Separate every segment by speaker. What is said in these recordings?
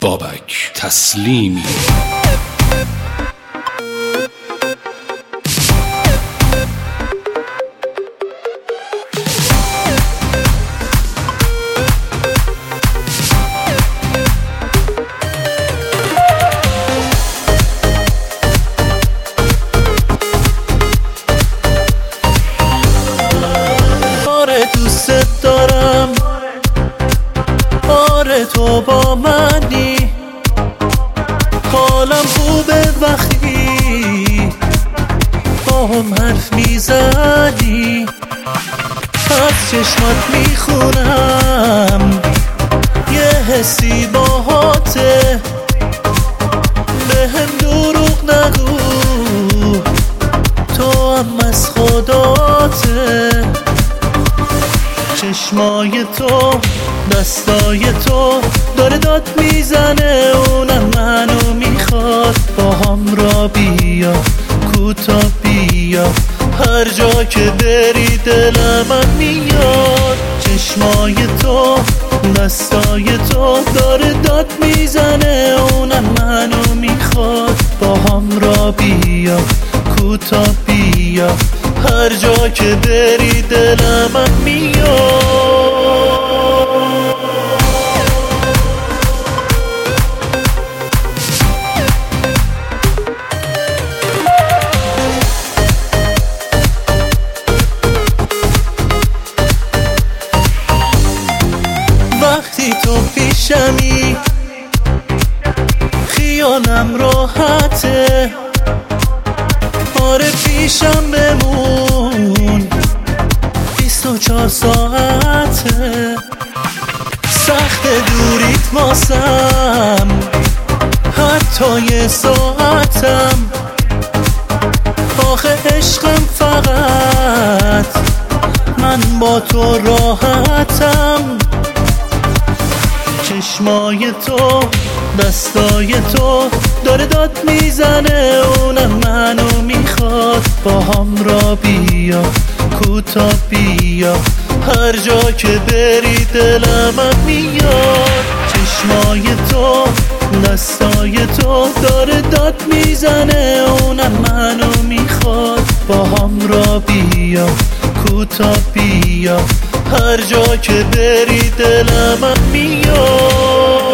Speaker 1: بابک تسلیمی.
Speaker 2: دوست دارم، آره تو با منی، حالم خوبه وقتی با هم حرف میزنی، از چشمات میخونم یه حسی باهاته، بهم دروغ نگو تو هم از خداته، چشمای تو دستای تو داره داد میزنه، اونم منو میخواد با هم را بیا کوتا بیا، هر جا که بری دلم میاد، چشمای تو دستای تو داره داد میزنه، اونم منو میخواد با هم را بیا کوتا بیا، هر جا که بری دلم میاد. وقتی تو پیشمی خیالم راحته، آره پیشم بمون 24 ساعته، سخت دوریت واسم حتی یه ساعتم، آخه عشقم فقط من با تو راحتم، چشمای تو دستای تو داره داد میزنه، اونم منو میخواد با هم را بیا کوتا بیا، هر جا که بری دلم میاد، چشمای تو دستای تو داره داد میزنه، اونم منو میخواد با هم را بیا کوتا بیا، هر جا که بری دلم میاد.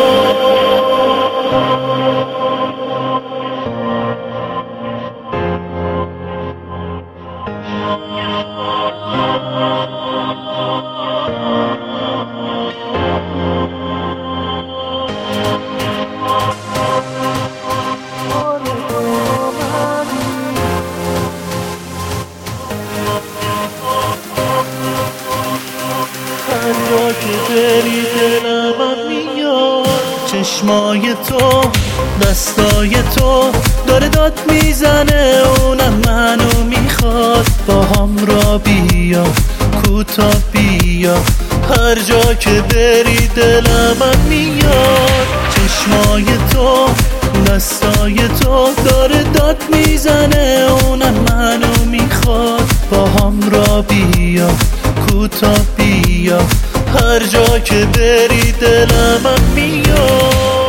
Speaker 2: هر جا که بری دلم میاد، چشمای تو دستای تو داره داد میزنه، اونم منو میخواد با هم را بیا کوتا بیا، هر جا که بری دلم میاد، چشمای تو دستای تو داره داد میزنه، اونم منو میخواد با هم را بیا کوتا بیا، هر جا که بری دلم میاد.